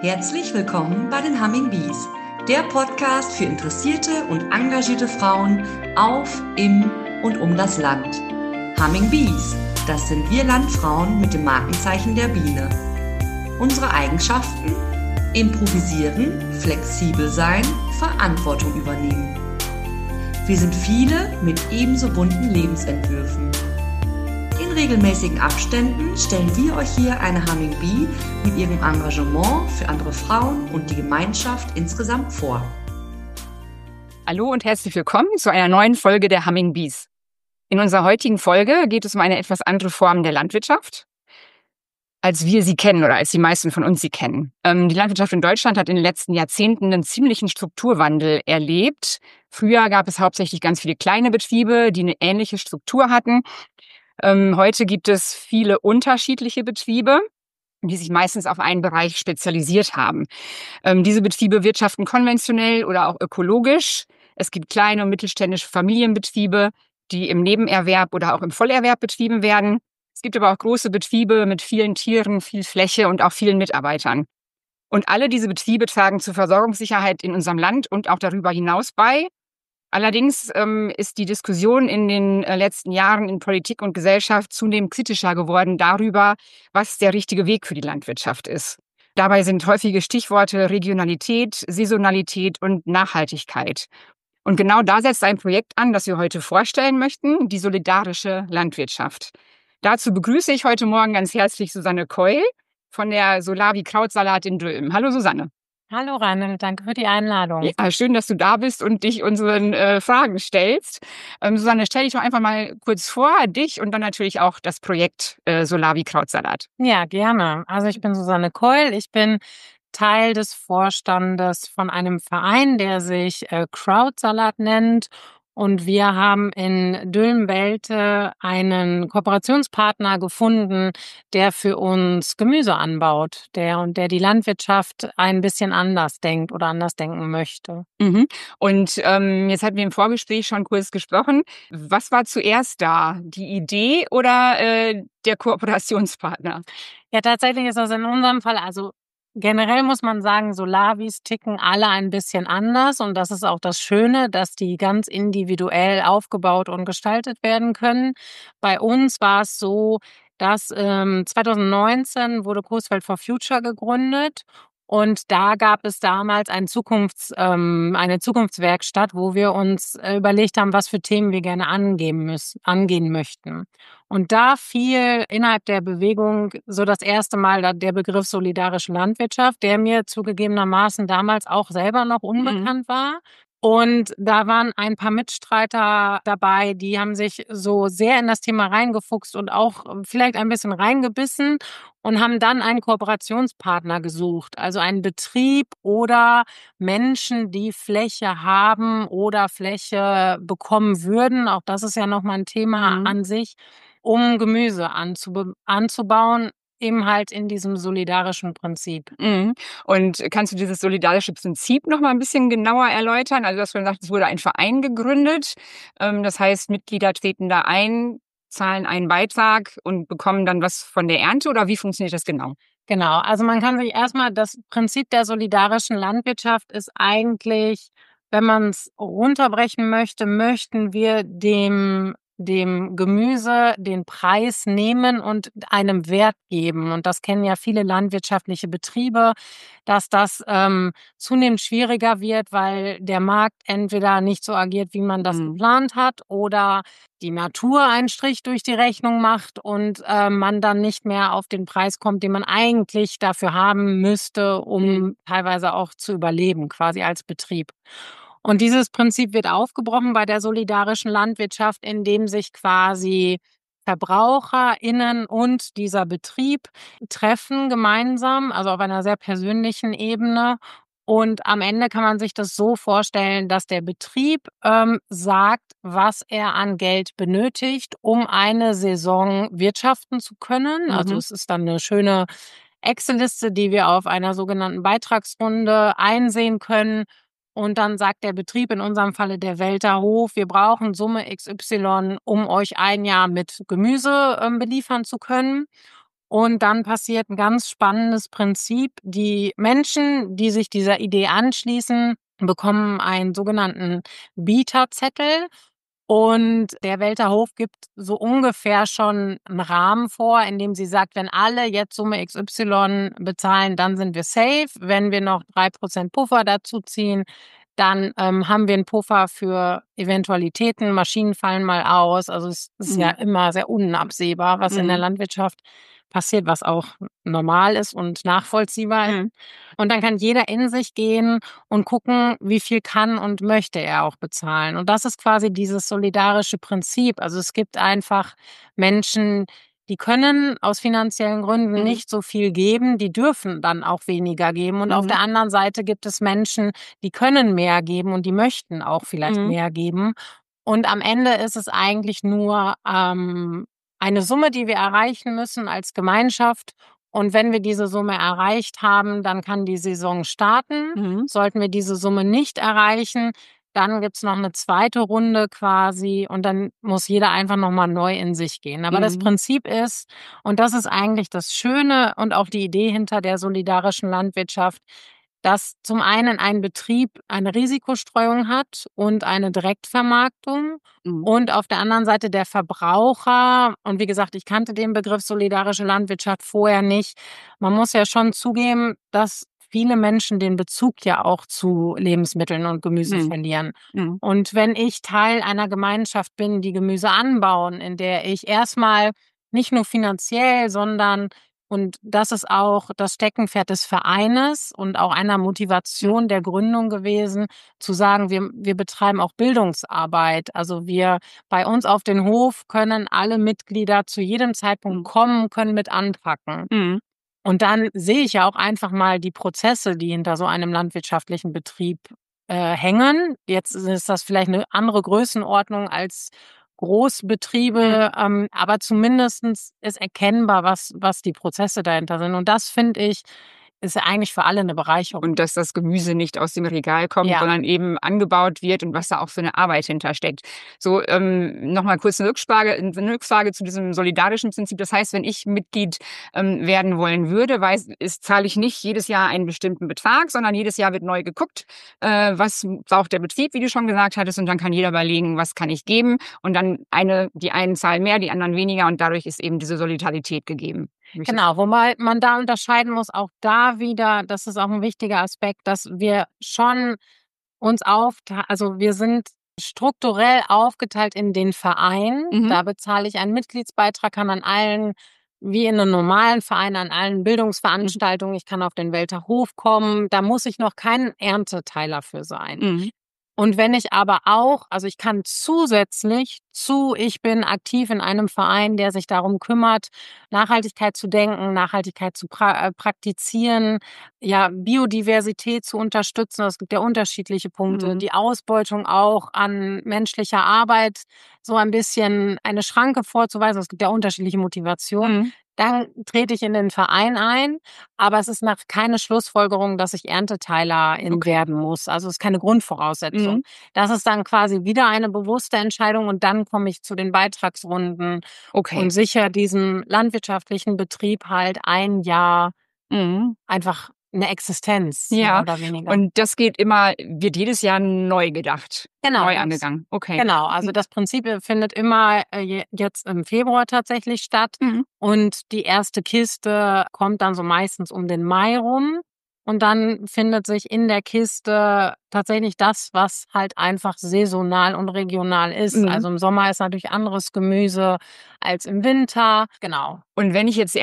Herzlich willkommen bei den Humming Bees, der Podcast für interessierte und engagierte Frauen auf, im und um das Land. Humming Bees, das sind wir Landfrauen mit dem Markenzeichen der Biene. Unsere Eigenschaften? Improvisieren, flexibel sein, Verantwortung übernehmen. Wir sind viele mit ebenso bunten Lebensentwürfen. In regelmäßigen Abständen stellen wir euch hier eine Humming Bee mit ihrem Engagement für andere Frauen und die Gemeinschaft insgesamt vor. Hallo und herzlich willkommen zu einer neuen Folge der Humming Bees. In unserer heutigen Folge geht es um eine etwas andere Form der Landwirtschaft, als wir sie kennen oder als die meisten von uns sie kennen. Die Landwirtschaft in Deutschland hat in den letzten Jahrzehnten einen ziemlichen Strukturwandel erlebt. Früher gab es hauptsächlich ganz viele kleine Betriebe, die eine ähnliche Struktur hatten. Heute gibt es viele unterschiedliche Betriebe, die sich meistens auf einen Bereich spezialisiert haben. Diese Betriebe wirtschaften konventionell oder auch ökologisch. Es gibt kleine und mittelständische Familienbetriebe, die im Nebenerwerb oder auch im Vollerwerb betrieben werden. Es gibt aber auch große Betriebe mit vielen Tieren, viel Fläche und auch vielen Mitarbeitern. Und alle diese Betriebe tragen zur Versorgungssicherheit in unserem Land und auch darüber hinaus bei. Allerdings ist die Diskussion in den letzten Jahren in Politik und Gesellschaft zunehmend kritischer geworden darüber, was der richtige Weg für die Landwirtschaft ist. Dabei sind häufige Stichworte Regionalität, Saisonalität und Nachhaltigkeit. Und genau da setzt ein Projekt an, das wir heute vorstellen möchten, die solidarische Landwirtschaft. Dazu begrüße ich heute Morgen ganz herzlich Susanne Keul von der Solavi Krautsalat in Dülmen. Hallo Susanne. Hallo Reinl, danke für die Einladung. Ja, schön, dass du da bist und dich unseren Fragen stellst. Susanne, stell dich doch einfach mal kurz vor, dich und dann natürlich auch das Projekt Solavi Krautsalat. Ja, gerne. Also ich bin Susanne Keul, ich bin Teil des Vorstandes von einem Verein, der sich Krautsalat nennt. Und wir haben in Dülmen-Welte einen Kooperationspartner gefunden, der für uns Gemüse anbaut, der die Landwirtschaft ein bisschen anders denkt oder anders denken möchte. Mhm. Und jetzt hatten wir im Vorgespräch schon kurz gesprochen. Was war zuerst da? Die Idee oder der Kooperationspartner? Ja, tatsächlich ist das in unserem Fall, also generell muss man sagen, Solavis ticken alle ein bisschen anders und das ist auch das Schöne, dass die ganz individuell aufgebaut und gestaltet werden können. Bei uns war es so, dass 2019 wurde Coesfeld for Future gegründet und da gab es damals eine Zukunftswerkstatt, wo wir uns überlegt haben, was für Themen wir gerne angehen möchten. Und da fiel innerhalb der Bewegung so das erste Mal der Begriff solidarische Landwirtschaft, der mir zugegebenermaßen damals auch selber noch unbekannt war. Und da waren ein paar Mitstreiter dabei, die haben sich so sehr in das Thema reingefuchst und auch vielleicht ein bisschen reingebissen und haben dann einen Kooperationspartner gesucht, also einen Betrieb oder Menschen, die Fläche haben oder Fläche bekommen würden. Auch das ist ja nochmal ein Thema an sich, um Gemüse anzubauen, eben halt in diesem solidarischen Prinzip. Mhm. Und kannst du dieses solidarische Prinzip noch mal ein bisschen genauer erläutern? Also du hast schon gesagt, es wurde ein Verein gegründet. Das heißt, Mitglieder treten da ein, zahlen einen Beitrag und bekommen dann was von der Ernte oder wie funktioniert das genau? Genau, also man kann sich erstmal, das Prinzip der solidarischen Landwirtschaft ist eigentlich, wenn man es runterbrechen möchte, möchten wir dem Gemüse den Preis nehmen und einem Wert geben. Und das kennen ja viele landwirtschaftliche Betriebe, dass das zunehmend schwieriger wird, weil der Markt entweder nicht so agiert, wie man das geplant hat, oder die Natur einen Strich durch die Rechnung macht und man dann nicht mehr auf den Preis kommt, den man eigentlich dafür haben müsste, um teilweise auch zu überleben, quasi als Betrieb. Und dieses Prinzip wird aufgebrochen bei der solidarischen Landwirtschaft, indem sich quasi VerbraucherInnen und dieser Betrieb treffen gemeinsam, also auf einer sehr persönlichen Ebene. Und am Ende kann man sich das so vorstellen, dass der Betrieb sagt, was er an Geld benötigt, um eine Saison wirtschaften zu können. Also es ist dann eine schöne Excel-Liste, die wir auf einer sogenannten Beitragsrunde einsehen können. Und dann sagt der Betrieb, in unserem Falle der Welter Hof, wir brauchen Summe XY, um euch ein Jahr mit Gemüse beliefern zu können. Und dann passiert ein ganz spannendes Prinzip. Die Menschen, die sich dieser Idee anschließen, bekommen einen sogenannten Bieterzettel. Und der Welter Hof gibt so ungefähr schon einen Rahmen vor, in dem sie sagt, wenn alle jetzt Summe XY bezahlen, dann sind wir safe. Wenn wir noch 3% Puffer dazu ziehen, dann haben wir einen Puffer für Eventualitäten. Maschinen fallen mal aus. Also es ist ja immer sehr unabsehbar, was in der Landwirtschaft passiert, was auch normal ist und nachvollziehbar ist. Und dann kann jeder in sich gehen und gucken, wie viel kann und möchte er auch bezahlen. Und das ist quasi dieses solidarische Prinzip. Also es gibt einfach Menschen, die können aus finanziellen Gründen nicht so viel geben, die dürfen dann auch weniger geben. Und auf der anderen Seite gibt es Menschen, die können mehr geben und die möchten auch vielleicht mehr geben. Und am Ende ist es eigentlich nur eine Summe, die wir erreichen müssen als Gemeinschaft. Und wenn wir diese Summe erreicht haben, dann kann die Saison starten. Sollten wir diese Summe nicht erreichen, dann gibt's noch eine zweite Runde quasi und dann muss jeder einfach noch mal neu in sich gehen. Aber das Prinzip ist, und das ist eigentlich das Schöne und auch die Idee hinter der solidarischen Landwirtschaft, dass zum einen ein Betrieb eine Risikostreuung hat und eine Direktvermarktung und auf der anderen Seite der Verbraucher, und wie gesagt, ich kannte den Begriff solidarische Landwirtschaft vorher nicht. Man muss ja schon zugeben, dass viele Menschen den Bezug ja auch zu Lebensmitteln und Gemüse verlieren. Und wenn ich Teil einer Gemeinschaft bin, die Gemüse anbauen, in der ich erstmal nicht nur finanziell, sondern und das ist auch das Steckenpferd des Vereines und auch einer Motivation der Gründung gewesen, zu sagen, wir betreiben auch Bildungsarbeit. Also bei uns auf den Hof können alle Mitglieder zu jedem Zeitpunkt kommen, können mit anpacken. Und dann sehe ich ja auch einfach mal die Prozesse, die hinter so einem landwirtschaftlichen Betrieb hängen. Jetzt ist das vielleicht eine andere Größenordnung als Großbetriebe, aber zumindestens ist erkennbar, was die Prozesse dahinter sind. Und das finde ich, ist ja eigentlich für alle eine Bereicherung. Und dass das Gemüse nicht aus dem Regal kommt, Ja. sondern eben angebaut wird und was da auch für eine Arbeit hintersteckt. So, nochmal kurz eine Rückfrage zu diesem solidarischen Prinzip. Das heißt, wenn ich Mitglied werden wollen würde, zahle ich nicht jedes Jahr einen bestimmten Betrag, sondern jedes Jahr wird neu geguckt, was braucht der Betrieb, wie du schon gesagt hattest, und dann kann jeder überlegen, was kann ich geben. Und dann die einen zahlen mehr, die anderen weniger und dadurch ist eben diese Solidarität gegeben. Genau, wobei man da unterscheiden muss, auch da wieder, das ist auch ein wichtiger Aspekt, dass wir schon also wir sind strukturell aufgeteilt in den Verein. Da bezahle ich einen Mitgliedsbeitrag, kann an allen, wie in einem normalen Verein, an allen Bildungsveranstaltungen, ich kann auf den Welter Hof kommen, da muss ich noch kein Ernteteiler für sein. Und wenn ich aber auch, also ich kann zusätzlich ich bin aktiv in einem Verein, der sich darum kümmert, Nachhaltigkeit zu denken, Nachhaltigkeit zu praktizieren, ja, Biodiversität zu unterstützen. Es gibt ja unterschiedliche Punkte. Die Ausbeutung auch an menschlicher Arbeit, so ein bisschen eine Schranke vorzuweisen. Es gibt ja unterschiedliche Motivationen. Dann trete ich in den Verein ein, aber es ist keine Schlussfolgerung, dass ich Ernteteilerin werden muss. Also es ist keine Grundvoraussetzung. Das ist dann quasi wieder eine bewusste Entscheidung und dann komme ich zu den Beitragsrunden und sicher diesem landwirtschaftlichen Betrieb halt ein Jahr einfach eine Existenz, mehr oder weniger. Und das wird jedes Jahr neu gedacht, neu angegangen. Okay. Genau, also das Prinzip findet immer jetzt im Februar tatsächlich statt und die erste Kiste kommt dann so meistens um den Mai rum. Und dann findet sich in der Kiste tatsächlich das, was halt einfach saisonal und regional ist. Also im Sommer ist natürlich anderes Gemüse als im Winter. Genau. Und wenn ich jetzt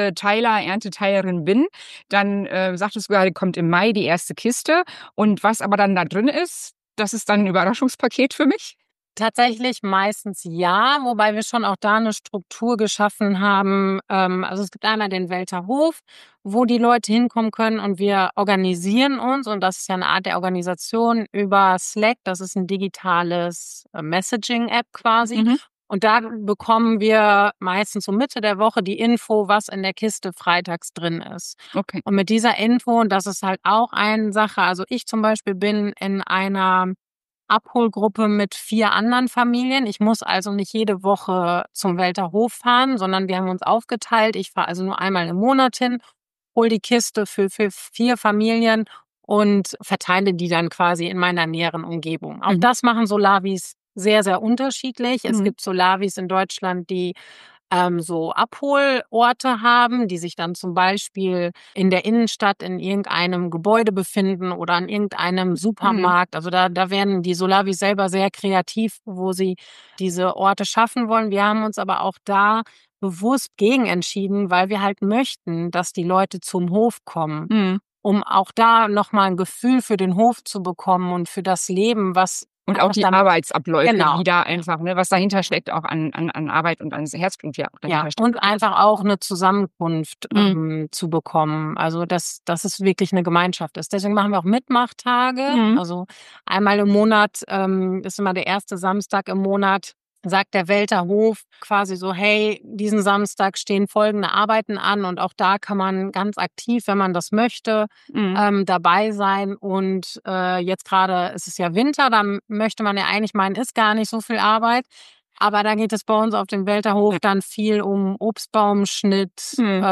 Ernteteilerin bin, dann sagtest du gerade, kommt im Mai die erste Kiste. Und was aber dann da drin ist, das ist dann ein Überraschungspaket für mich? Tatsächlich meistens ja, wobei wir schon auch da eine Struktur geschaffen haben. Also es gibt einmal den Welter Hof, wo die Leute hinkommen können und wir organisieren uns, und das ist ja eine Art der Organisation, über Slack. Das ist ein digitales Messaging-App quasi. Und da bekommen wir meistens so Mitte der Woche die Info, was in der Kiste freitags drin ist. Okay. Und mit dieser Info, und das ist halt auch eine Sache, also ich zum Beispiel bin in einer Abholgruppe mit 4 anderen Familien. Ich muss also nicht jede Woche zum Welter Hof fahren, sondern wir haben uns aufgeteilt. Ich fahre also nur einmal im Monat hin, hole die Kiste für 4 Familien und verteile die dann quasi in meiner näheren Umgebung. Auch das machen Solavis sehr, sehr unterschiedlich. Es gibt Solavis in Deutschland, die so Abholorte haben, die sich dann zum Beispiel in der Innenstadt in irgendeinem Gebäude befinden oder an irgendeinem Supermarkt. Also da werden die Solavis selber sehr kreativ, wo sie diese Orte schaffen wollen. Wir haben uns aber auch da bewusst gegen entschieden, weil wir halt möchten, dass die Leute zum Hof kommen, um auch da nochmal ein Gefühl für den Hof zu bekommen und für das Leben, was Und auch die Arbeitsabläufe, Genau. die da einfach, ne, was dahinter steckt, auch an Arbeit und an Herzblut, ja. Ja, und einfach auch eine Zusammenkunft zu bekommen. Also, dass es wirklich eine Gemeinschaft ist. Deswegen machen wir auch Mitmachtage. Also, einmal im Monat, ist immer der erste Samstag im Monat, sagt der Welter Hof quasi so: „Hey, diesen Samstag stehen folgende Arbeiten an“, und auch da kann man ganz aktiv, wenn man das möchte, dabei sein. Und, jetzt gerade ist es ja Winter, dann möchte man ja eigentlich meinen, ist gar nicht so viel Arbeit. Aber da geht es bei uns auf dem Welter Hof dann viel um Obstbaumschnitt,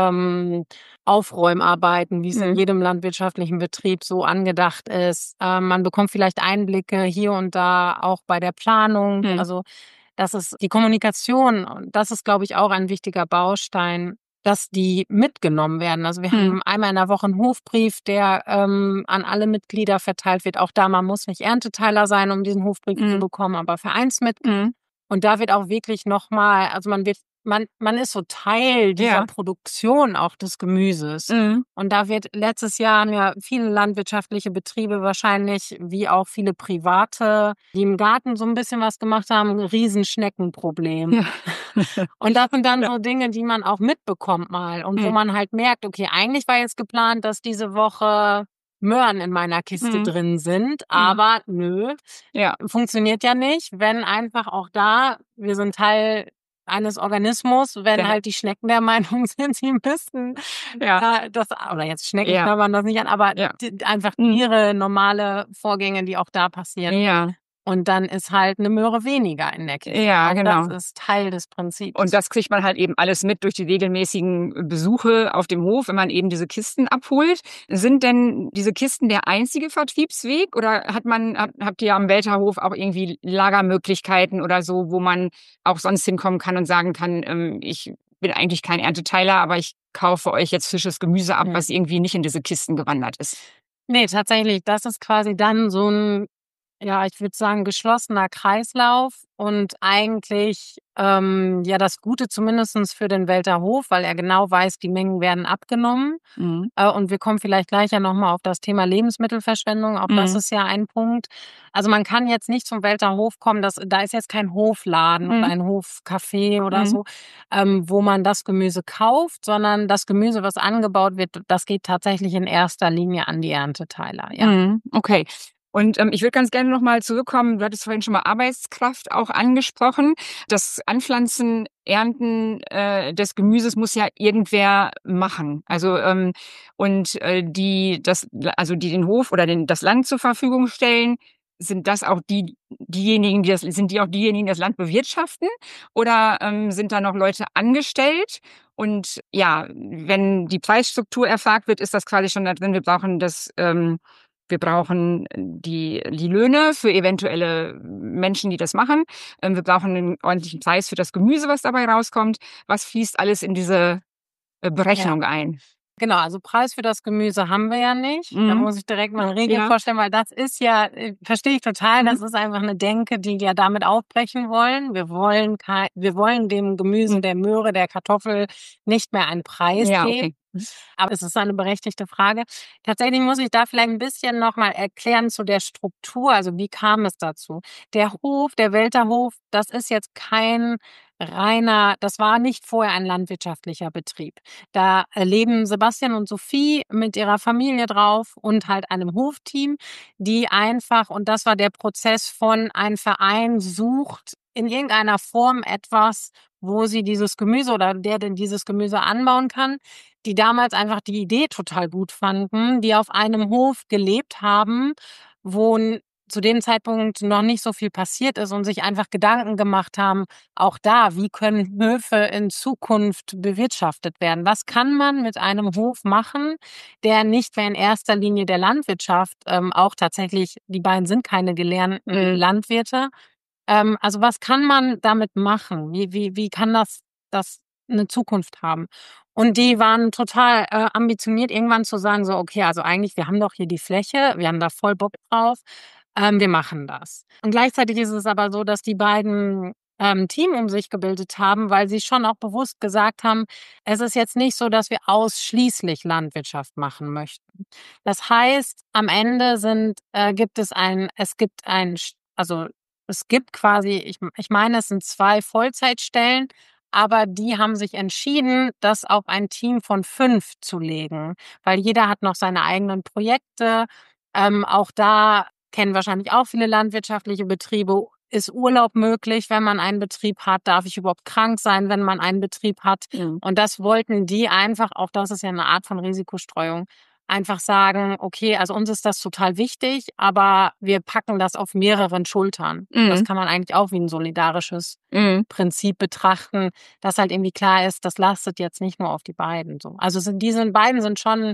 Aufräumarbeiten, wie es in jedem landwirtschaftlichen Betrieb so angedacht ist. Man bekommt vielleicht Einblicke hier und da auch bei der Planung. Also, das ist die Kommunikation, und das ist, glaube ich, auch ein wichtiger Baustein, dass die mitgenommen werden. Also, wir haben einmal in der Woche einen Hofbrief, der an alle Mitglieder verteilt wird. Auch da, man muss nicht Ernteteiler sein, um diesen Hofbrief zu bekommen, aber Vereinsmitglied. Und da wird auch wirklich nochmal, also man ist so Teil dieser Produktion auch des Gemüses. Und da wird letztes Jahr haben ja viele landwirtschaftliche Betriebe wahrscheinlich, wie auch viele private, die im Garten so ein bisschen was gemacht haben, ein Riesenschneckenproblem. Ja. Und das sind dann so Dinge, die man auch mitbekommt mal und wo man halt merkt, okay, eigentlich war jetzt geplant, dass diese Woche Möhren in meiner Kiste drin sind, aber nö, funktioniert ja nicht, wenn einfach auch da, wir sind Teil eines Organismus, wenn halt die Schnecken der Meinung sind, sie müssten das, oder jetzt Schnecken knabbern das nicht an, aber einfach ihre normale Vorgänge, die auch da passieren. Ja. Und dann ist halt eine Möhre weniger in der Kiste. Ja, auch genau. das ist Teil des Prinzips. Und das kriegt man halt eben alles mit durch die regelmäßigen Besuche auf dem Hof, wenn man eben diese Kisten abholt. Sind denn diese Kisten der einzige Vertriebsweg oder habt ihr am Welter Hof auch irgendwie Lagermöglichkeiten oder so, wo man auch sonst hinkommen kann und sagen kann, ich bin eigentlich kein Ernteteiler, aber ich kaufe euch jetzt frisches Gemüse ab, was irgendwie nicht in diese Kisten gewandert ist? Nee, tatsächlich, das ist quasi dann so ein, ja, ich würde sagen, geschlossener Kreislauf und eigentlich das Gute zumindestens für den Welter Hof, weil er genau weiß, die Mengen werden abgenommen. Und wir kommen vielleicht gleich ja nochmal auf das Thema Lebensmittelverschwendung. Auch das ist ja ein Punkt. Also man kann jetzt nicht zum Welter Hof kommen, da ist jetzt kein Hofladen oder ein Hofcafé oder so, wo man das Gemüse kauft, sondern das Gemüse, was angebaut wird, das geht tatsächlich in erster Linie an die Ernteteiler. Ja. Okay. Und ich würde ganz gerne nochmal zurückkommen, du hattest vorhin schon mal Arbeitskraft auch angesprochen. Das Anpflanzen, Ernten des Gemüses muss ja irgendwer machen. Also die den Hof oder das Land zur Verfügung stellen, sind das auch diejenigen, die das Land bewirtschaften? Oder sind da noch Leute angestellt? Und ja, wenn die Preisstruktur erfragt wird, ist das quasi schon da drin. Wir brauchen die Löhne für eventuelle Menschen, die das machen. Wir brauchen einen ordentlichen Preis für das Gemüse, was dabei rauskommt. Was fließt alles in diese Berechnung ein? Genau, also Preis für das Gemüse haben wir ja nicht. Da muss ich direkt mal eine Regel vorstellen, weil das ist ja, verstehe ich total, das ist einfach eine Denke, die wir damit aufbrechen wollen. Wir wollen dem Gemüse, der Möhre, der Kartoffel nicht mehr einen Preis geben. Aber es ist eine berechtigte Frage. Tatsächlich muss ich da vielleicht ein bisschen nochmal erklären zu der Struktur. Also wie kam es dazu? Der Hof, der Welter Hof, das ist jetzt kein das war nicht vorher ein landwirtschaftlicher Betrieb. Da leben Sebastian und Sophie mit ihrer Familie drauf und halt einem Hofteam, die einfach, und das war der Prozess von ein Verein sucht in irgendeiner Form etwas, wo sie dieses Gemüse oder der denn dieses Gemüse anbauen kann, die damals einfach die Idee total gut fanden, die auf einem Hof gelebt haben, wo zu dem Zeitpunkt noch nicht so viel passiert ist und sich einfach Gedanken gemacht haben, auch da, wie können Höfe in Zukunft bewirtschaftet werden? Was kann man mit einem Hof machen, der nicht mehr in erster Linie der Landwirtschaft, auch tatsächlich, die beiden sind keine gelernten Landwirte. Also was kann man damit machen? Wie kann das eine Zukunft haben? Und die waren total ambitioniert, irgendwann zu sagen, so, okay, also eigentlich, wir haben doch hier die Fläche, wir haben da voll Bock drauf, wir machen das. Und gleichzeitig ist es aber so, dass die beiden Team um sich gebildet haben, weil sie schon auch bewusst gesagt haben, es ist jetzt nicht so, dass wir ausschließlich Landwirtschaft machen möchten. Das heißt, am Ende es gibt quasi, ich meine, es sind 2 Vollzeitstellen, aber die haben sich entschieden, das auf ein Team von 5 zu legen, weil jeder hat noch seine eigenen Projekte. Auch da kennen wahrscheinlich auch viele landwirtschaftliche Betriebe. Ist Urlaub möglich, wenn man einen Betrieb hat? Darf ich überhaupt krank sein, wenn man einen Betrieb hat? Und das wollten die einfach, auch das ist ja eine Art von Risikostreuung, einfach sagen, okay, also uns ist das total wichtig, aber wir packen das auf mehreren Schultern. Das kann man eigentlich auch wie ein solidarisches Prinzip betrachten, dass halt irgendwie klar ist, das lastet jetzt nicht nur auf die beiden so. Also beiden sind schon,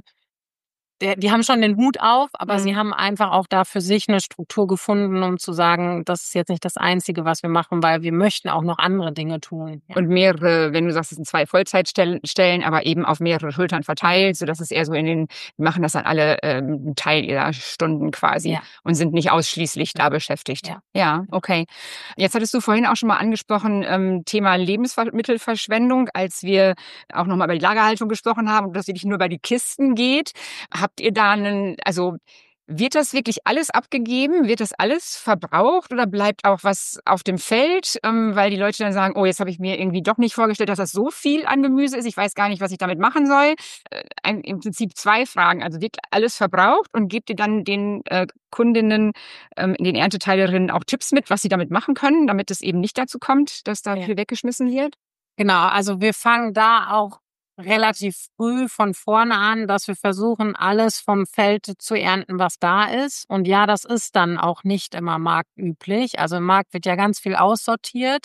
die haben schon den Hut auf, aber sie haben einfach auch da für sich eine Struktur gefunden, um zu sagen, das ist jetzt nicht das Einzige, was wir machen, weil wir möchten auch noch andere Dinge tun. Ja. Und mehrere, wenn du sagst, es sind 2 Vollzeitstellen, aber eben auf mehrere Schultern verteilt, sodass es eher so wir machen das dann alle einen Teil ihrer Stunden quasi und sind nicht ausschließlich da beschäftigt. Ja, okay. Jetzt hattest du vorhin auch schon mal angesprochen, Thema Lebensmittelverschwendung, als wir auch nochmal über die Lagerhaltung gesprochen haben und dass es nicht nur über die Kisten geht. Habt ihr da wird das wirklich alles abgegeben? Wird das alles verbraucht oder bleibt auch was auf dem Feld? Weil die Leute dann sagen, oh, jetzt habe ich mir irgendwie doch nicht vorgestellt, dass das so viel an Gemüse ist. Ich weiß gar nicht, was ich damit machen soll. Im Prinzip 2 Fragen. Also wird alles verbraucht und gebt ihr dann den Kundinnen, den Ernteteilerinnen auch Tipps mit, was sie damit machen können, damit es eben nicht dazu kommt, dass da viel weggeschmissen wird? Genau, also wir fangen da auch relativ früh von vorne an, dass wir versuchen, alles vom Feld zu ernten, was da ist. Und ja, das ist dann auch nicht immer marktüblich. Also im Markt wird ja ganz viel aussortiert.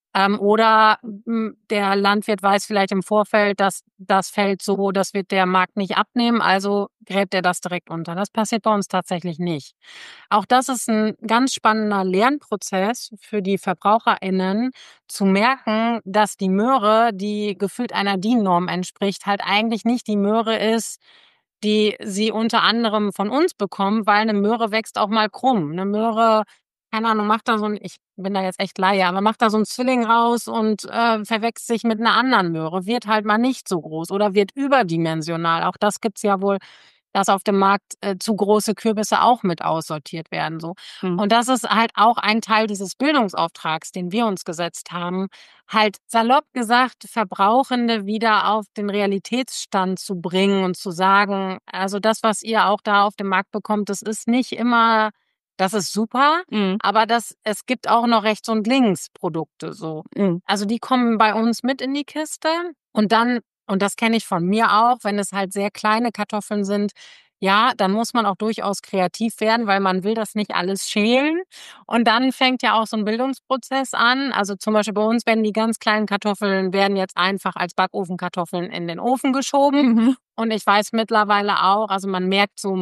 Oder der Landwirt weiß vielleicht im Vorfeld, dass das Feld so, das wird der Markt nicht abnehmen, also gräbt er das direkt unter. Das passiert bei uns tatsächlich nicht. Auch das ist ein ganz spannender Lernprozess für die VerbraucherInnen, zu merken, dass die Möhre, die gefühlt einer DIN-Norm entspricht, halt eigentlich nicht die Möhre ist, die sie unter anderem von uns bekommen, weil eine Möhre wächst auch mal krumm. Eine Möhre, keine Ahnung, ich bin da jetzt echt Laie, aber macht da so 'n Zwilling raus und verwächst sich mit einer anderen Möhre, wird halt mal nicht so groß oder wird überdimensional. Auch das gibt's ja wohl, dass auf dem Markt zu große Kürbisse auch mit aussortiert werden so. Und das ist halt auch ein Teil dieses Bildungsauftrags, den wir uns gesetzt haben, halt salopp gesagt, Verbrauchende wieder auf den Realitätsstand zu bringen und zu sagen, also das, was ihr auch da auf dem Markt bekommt, das ist nicht immer, das ist super, aber es gibt auch noch Rechts- und Links-Produkte so. Also die kommen bei uns mit in die Kiste und das kenne ich von mir auch, wenn es halt sehr kleine Kartoffeln sind, ja, dann muss man auch durchaus kreativ werden, weil man will das nicht alles schälen. Und dann fängt ja auch so ein Bildungsprozess an. Also zum Beispiel bei uns werden die ganz kleinen Kartoffeln werden jetzt einfach als Backofenkartoffeln in den Ofen geschoben. Und ich weiß mittlerweile auch, also man merkt so,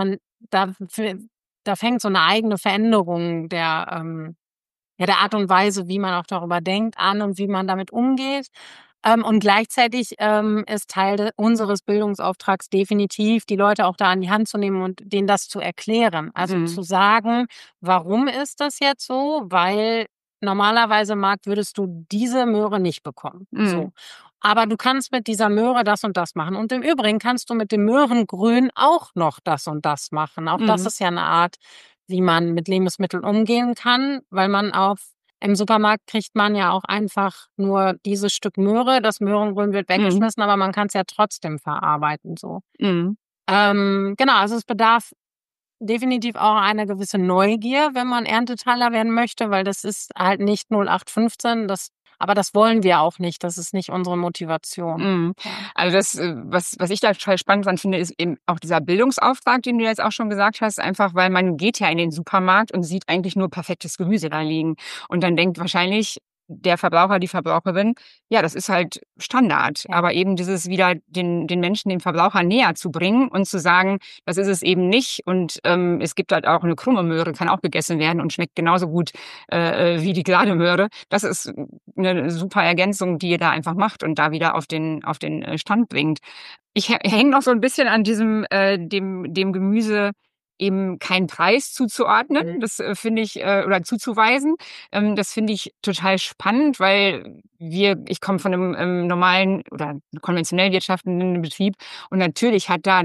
da fängt so eine eigene Veränderung der Art und Weise, wie man auch darüber denkt, an und wie man damit umgeht. Und gleichzeitig ist Teil unseres Bildungsauftrags definitiv, die Leute auch da an die Hand zu nehmen und denen das zu erklären. Also zu sagen, warum ist das jetzt so? Weil normalerweise im Markt würdest du diese Möhre nicht bekommen. So. Aber du kannst mit dieser Möhre das und das machen. Und im Übrigen kannst du mit dem Möhrengrün auch noch das und das machen. Auch das ist ja eine Art, wie man mit Lebensmitteln umgehen kann, weil im Supermarkt kriegt man ja auch einfach nur dieses Stück Möhre, das Möhrengrün wird weggeschmissen, aber man kann es ja trotzdem verarbeiten so. Genau, also es bedarf definitiv auch eine gewisse Neugier, wenn man Ernteteiler werden möchte, weil das ist halt nicht 0815, Aber das wollen wir auch nicht. Das ist nicht unsere Motivation. Mhm. Ja. Also das, was ich da total spannend dran finde, ist eben auch dieser Bildungsauftrag, den du jetzt auch schon gesagt hast, einfach weil man geht ja in den Supermarkt und sieht eigentlich nur perfektes Gemüse da liegen. Und dann denkt wahrscheinlich der Verbraucher, die Verbraucherin, ja, das ist halt Standard. Ja. Aber eben dieses wieder den Menschen, dem Verbraucher näher zu bringen und zu sagen, das ist es eben nicht. Und es gibt halt auch eine krumme Möhre, kann auch gegessen werden und schmeckt genauso gut wie die gerade Möhre. Das ist eine super Ergänzung, die ihr da einfach macht und da wieder auf den Stand bringt. Ich hänge noch so ein bisschen an diesem dem Gemüse eben keinen Preis zuzuordnen. Das finde ich oder zuzuweisen. Das finde ich total spannend, weil ich komme von einem normalen oder konventionell wirtschaftenden Betrieb und natürlich hat da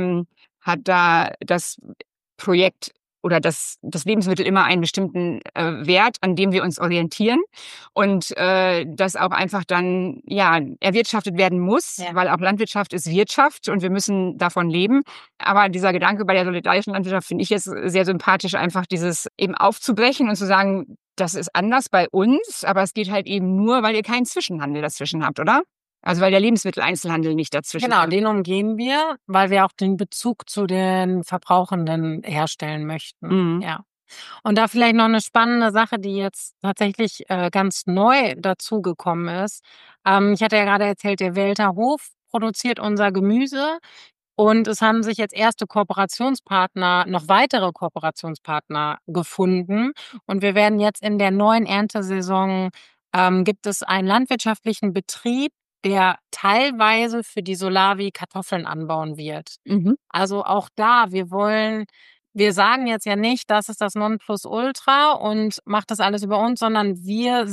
das Projekt oder das Lebensmittel immer einen bestimmten Wert, an dem wir uns orientieren und das auch einfach dann ja erwirtschaftet werden muss, weil auch Landwirtschaft ist Wirtschaft und wir müssen davon leben. Aber dieser Gedanke bei der solidarischen Landwirtschaft finde ich jetzt sehr sympathisch, einfach dieses eben aufzubrechen und zu sagen, das ist anders bei uns, aber es geht halt eben nur, weil ihr keinen Zwischenhandel dazwischen habt, oder? Also weil der Lebensmitteleinzelhandel nicht dazwischen Genau, kommt. den umgehen wir, weil wir auch den Bezug zu den Verbrauchenden herstellen möchten. Mhm. Ja. Und da vielleicht noch eine spannende Sache, die jetzt tatsächlich ganz neu dazugekommen ist. Ich hatte ja gerade erzählt, der Welter Hof produziert unser Gemüse und es haben sich jetzt noch weitere Kooperationspartner gefunden. Und wir werden jetzt in der neuen Erntesaison, gibt es einen landwirtschaftlichen Betrieb, der teilweise für die Solawi Kartoffeln anbauen wird. Mhm. Also auch da, wir sagen jetzt ja nicht, das ist das Nonplusultra und macht das alles über uns, sondern wir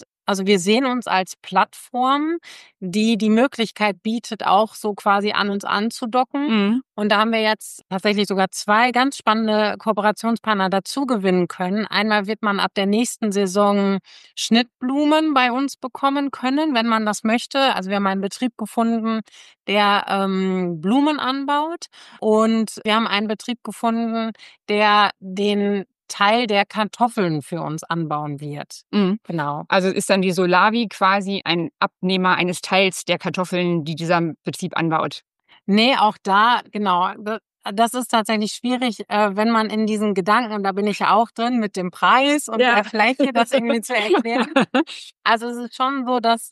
sehen uns als Plattform, die die Möglichkeit bietet, auch so quasi an uns anzudocken. Mhm. Und da haben wir jetzt tatsächlich sogar 2 ganz spannende Kooperationspartner dazu gewinnen können. Einmal wird man ab der nächsten Saison Schnittblumen bei uns bekommen können, wenn man das möchte. Also wir haben einen Betrieb gefunden, der Blumen anbaut. Und wir haben einen Betrieb gefunden, der den Teil der Kartoffeln für uns anbauen wird. Mhm. Genau. Also ist dann die Solawi quasi ein Abnehmer eines Teils der Kartoffeln, die dieser Betrieb anbaut? Nee, auch da, genau. Das ist tatsächlich schwierig, wenn man in diesen Gedanken, und da bin ich ja auch drin mit dem Preis und der Fläche, das irgendwie zu erklären. Also es ist schon so, dass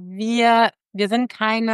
wir sind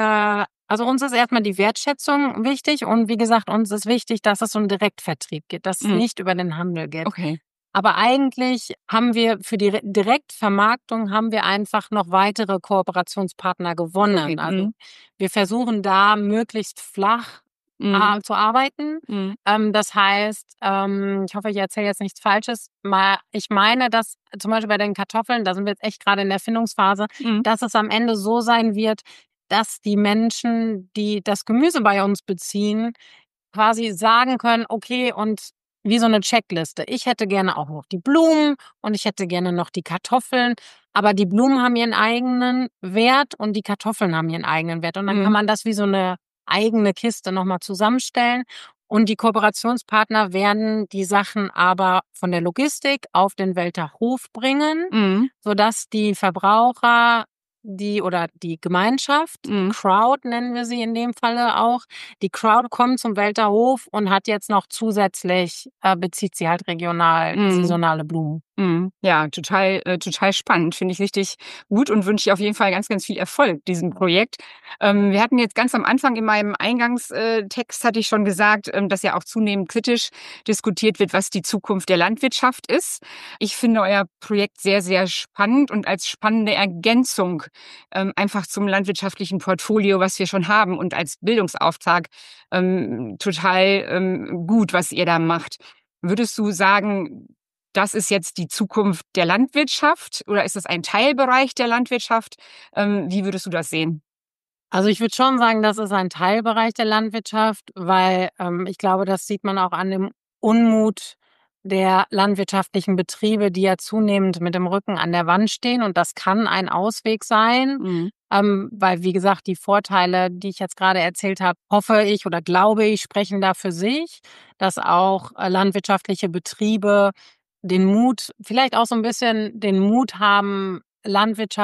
also uns ist erstmal die Wertschätzung wichtig und wie gesagt, uns ist wichtig, dass es so einen Direktvertrieb gibt, dass es nicht über den Handel geht. Okay. Aber eigentlich haben wir für die Direktvermarktung haben wir einfach noch weitere Kooperationspartner gewonnen. Okay. Also wir versuchen da möglichst flach zu arbeiten. Das heißt, ich hoffe, ich erzähle jetzt nichts Falsches. Ich meine, dass zum Beispiel bei den Kartoffeln, da sind wir jetzt echt gerade in der Findungsphase, dass es am Ende so sein wird, dass die Menschen, die das Gemüse bei uns beziehen, quasi sagen können, okay, und wie so eine Checkliste. Ich hätte gerne auch noch die Blumen und ich hätte gerne noch die Kartoffeln, aber die Blumen haben ihren eigenen Wert und die Kartoffeln haben ihren eigenen Wert. Und dann kann man das wie so eine eigene Kiste nochmal zusammenstellen. Und die Kooperationspartner werden die Sachen aber von der Logistik auf den Welter Hof bringen, sodass die Verbraucher oder die Gemeinschaft, Crowd nennen wir sie in dem Falle auch, die Crowd kommt zum Welter Hof und hat jetzt noch zusätzlich, bezieht sie halt regional saisonale Blumen. Ja, total spannend. Finde ich richtig gut und wünsche dir auf jeden Fall ganz, ganz viel Erfolg diesem Projekt. Wir hatten jetzt ganz am Anfang in meinem Eingangstext hatte ich schon gesagt, dass ja auch zunehmend kritisch diskutiert wird, was die Zukunft der Landwirtschaft ist. Ich finde euer Projekt sehr, sehr spannend und als spannende Ergänzung einfach zum landwirtschaftlichen Portfolio, was wir schon haben und als Bildungsauftrag total gut, was ihr da macht. Würdest du sagen, das ist jetzt die Zukunft der Landwirtschaft oder ist das ein Teilbereich der Landwirtschaft? Wie würdest du das sehen? Also ich würde schon sagen, das ist ein Teilbereich der Landwirtschaft, weil ich glaube, das sieht man auch an dem Unmut der landwirtschaftlichen Betriebe, die ja zunehmend mit dem Rücken an der Wand stehen. Und das kann ein Ausweg sein, weil, wie gesagt, die Vorteile, die ich jetzt gerade erzählt habe, hoffe ich oder glaube ich, sprechen da für sich, dass auch landwirtschaftliche Betriebe vielleicht auch so ein bisschen den Mut haben, Landwirtschaft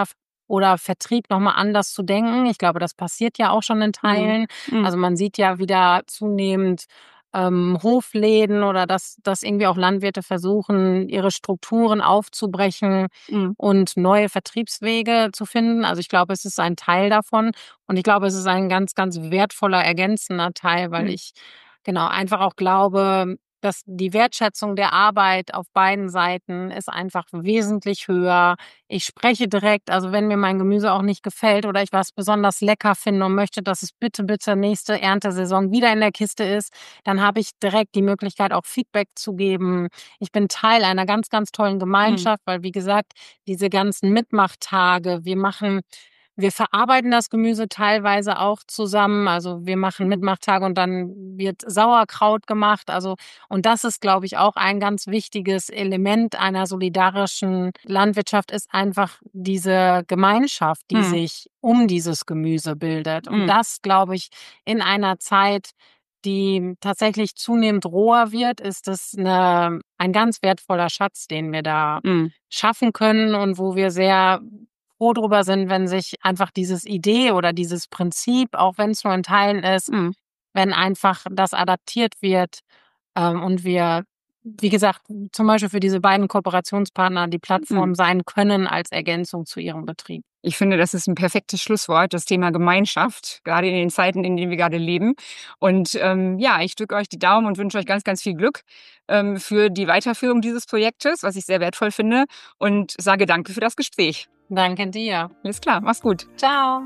oder Vertrieb nochmal anders zu denken. Ich glaube, das passiert ja auch schon in Teilen. Also man sieht ja wieder zunehmend Hofläden oder dass irgendwie auch Landwirte versuchen, ihre Strukturen aufzubrechen und neue Vertriebswege zu finden. Also ich glaube, es ist ein Teil davon und ich glaube, es ist ein ganz, ganz wertvoller ergänzender Teil, weil ich genau einfach auch glaube, dass die Wertschätzung der Arbeit auf beiden Seiten ist einfach wesentlich höher. Ich spreche direkt, also wenn mir mein Gemüse auch nicht gefällt oder ich was besonders lecker finde und möchte, dass es bitte nächste Erntesaison wieder in der Kiste ist, dann habe ich direkt die Möglichkeit, auch Feedback zu geben. Ich bin Teil einer ganz, ganz tollen Gemeinschaft, weil wie gesagt, diese ganzen Mitmachtage, wir verarbeiten das Gemüse teilweise auch zusammen. Also wir machen Mitmachtage und dann wird Sauerkraut gemacht. Also, und das ist, glaube ich, auch ein ganz wichtiges Element einer solidarischen Landwirtschaft, ist einfach diese Gemeinschaft, die sich um dieses Gemüse bildet. Und das, glaube ich, in einer Zeit, die tatsächlich zunehmend roher wird, ist es ein ganz wertvoller Schatz, den wir da schaffen können und wo wir sehr froh drüber sind, wenn sich einfach dieses Idee oder dieses Prinzip, auch wenn es nur in Teilen ist, wenn einfach das adaptiert wird und wir, wie gesagt, zum Beispiel für diese beiden Kooperationspartner die Plattform sein können als Ergänzung zu ihrem Betrieb. Ich finde, das ist ein perfektes Schlusswort, das Thema Gemeinschaft, gerade in den Zeiten, in denen wir gerade leben. Und ich drücke euch die Daumen und wünsche euch ganz, ganz viel Glück für die Weiterführung dieses Projektes, was ich sehr wertvoll finde, und sage danke für das Gespräch. Danke dir. Alles klar, mach's gut. Ciao.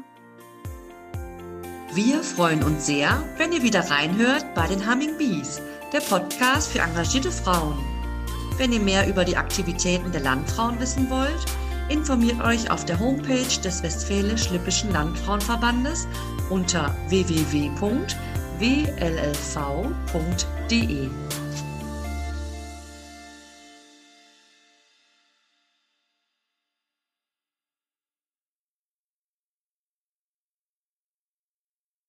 Wir freuen uns sehr, wenn ihr wieder reinhört bei den Humming Bees, der Podcast für engagierte Frauen. Wenn ihr mehr über die Aktivitäten der Landfrauen wissen wollt, informiert euch auf der Homepage des Westfälisch-Lippischen Landfrauenverbandes unter www.wllv.de.